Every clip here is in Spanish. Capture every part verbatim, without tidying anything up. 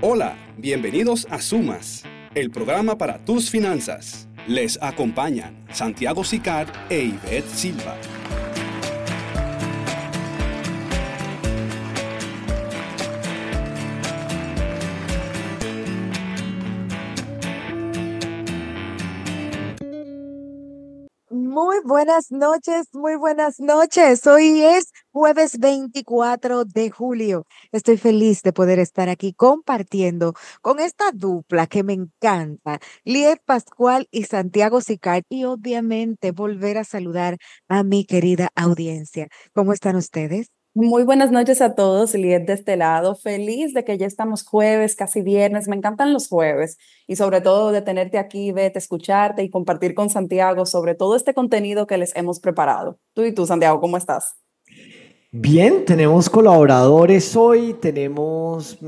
Hola, bienvenidos a Sumas, el programa para tus finanzas. Les acompañan Santiago Sicard e Ivette Silva. Muy buenas noches, muy buenas noches. Hoy es jueves veinticuatro de julio. Estoy feliz de poder estar aquí compartiendo con esta dupla que me encanta, Liet Pascual y Santiago Sicard, y obviamente volver a saludar a mi querida audiencia. ¿Cómo están ustedes? Muy buenas noches a todos, Liet de este lado. Feliz de que ya estamos jueves, casi viernes. Me encantan los jueves y sobre todo de tenerte aquí, vete, escucharte y compartir con Santiago sobre todo este contenido que les hemos preparado. Tú y tú, Santiago, ¿cómo estás? Bien, tenemos colaboradores hoy, tenemos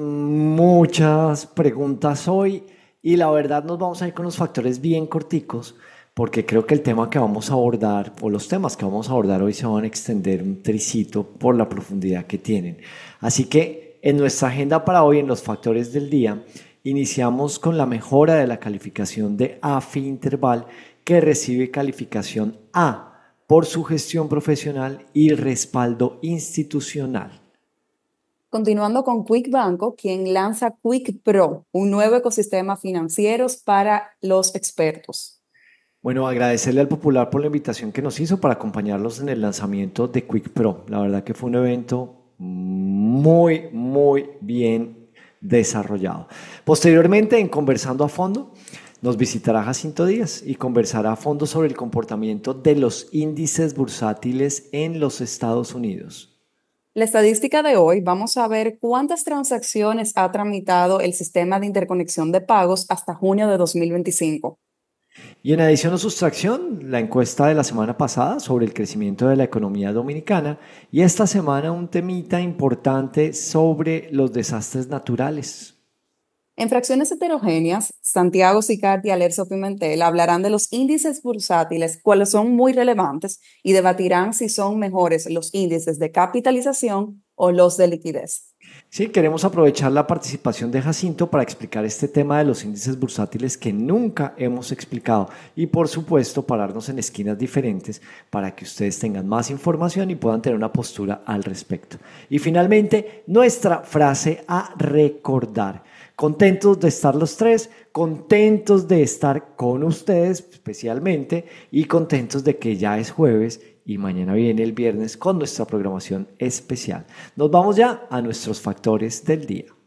muchas preguntas hoy y la verdad nos vamos a ir con los factores bien corticos porque creo que el tema que vamos a abordar o los temas que vamos a abordar hoy se van a extender un tricito por la profundidad que tienen. Así que en nuestra agenda para hoy, en los factores del día, iniciamos con la mejora de la calificación de AFI Interval, que recibe calificación A por su gestión profesional y respaldo institucional. Continuando con Quick Banco, quien lanza Quick Pro, un nuevo ecosistema financiero para los expertos. Bueno, agradecerle al Popular por la invitación que nos hizo para acompañarlos en el lanzamiento de Quick Pro. La verdad que fue un evento muy, muy bien desarrollado. Posteriormente, en Conversando a Fondo, nos visitará Jacinto Díaz y conversará a fondo sobre el comportamiento de los índices bursátiles en los Estados Unidos. La estadística de hoy, vamos a ver cuántas transacciones ha tramitado el sistema de interconexión de pagos hasta junio de dos mil veinticinco. Y en adición o sustracción, la encuesta de la semana pasada sobre el crecimiento de la economía dominicana y esta semana un temita importante sobre los desastres naturales. En fracciones heterogéneas, Santiago Sicard y Alerzo Pimentel hablarán de los índices bursátiles, cuáles son muy relevantes, y debatirán si son mejores los índices de capitalización o los de liquidez. Sí, queremos aprovechar la participación de Jacinto para explicar este tema de los índices bursátiles que nunca hemos explicado y por supuesto pararnos en esquinas diferentes para que ustedes tengan más información y puedan tener una postura al respecto. Y finalmente, nuestra frase a recordar. Contentos de estar los tres, contentos de estar con ustedes especialmente y contentos de que ya es jueves y mañana viene el viernes con nuestra programación especial. Nos vamos ya a nuestros factores del día.